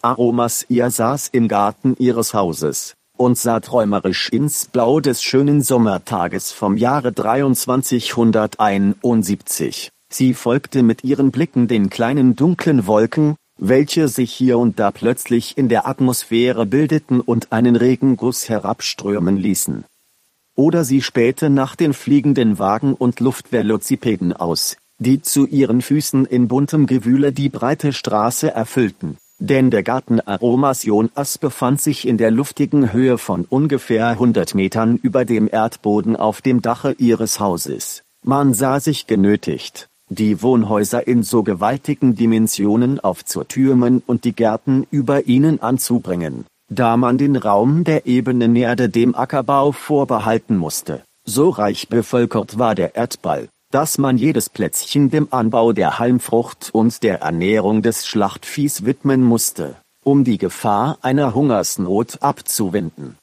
Aromas. Ihr saß im Garten ihres Hauses und sah träumerisch ins Blau des schönen Sommertages vom Jahre 2371. Sie folgte mit ihren Blicken den kleinen dunklen Wolken, welche sich hier und da plötzlich in der Atmosphäre bildeten und einen Regenguss herabströmen ließen. Oder sie spähte nach den fliegenden Wagen und Luftvelocipeden aus, die zu ihren Füßen in buntem Gewühle die breite Straße erfüllten. Denn der Garten Aromas Jonas befand sich in der luftigen Höhe von ungefähr 100 Metern über dem Erdboden auf dem Dache ihres Hauses. Man sah sich genötigt, die Wohnhäuser in so gewaltigen Dimensionen aufzutürmen und die Gärten über ihnen anzubringen, da man den Raum der ebenen Erde dem Ackerbau vorbehalten musste. So reich bevölkert war der Erdball, dass man jedes Plätzchen dem Anbau der Halmfrucht und der Ernährung des Schlachtviehs widmen musste, um die Gefahr einer Hungersnot abzuwenden.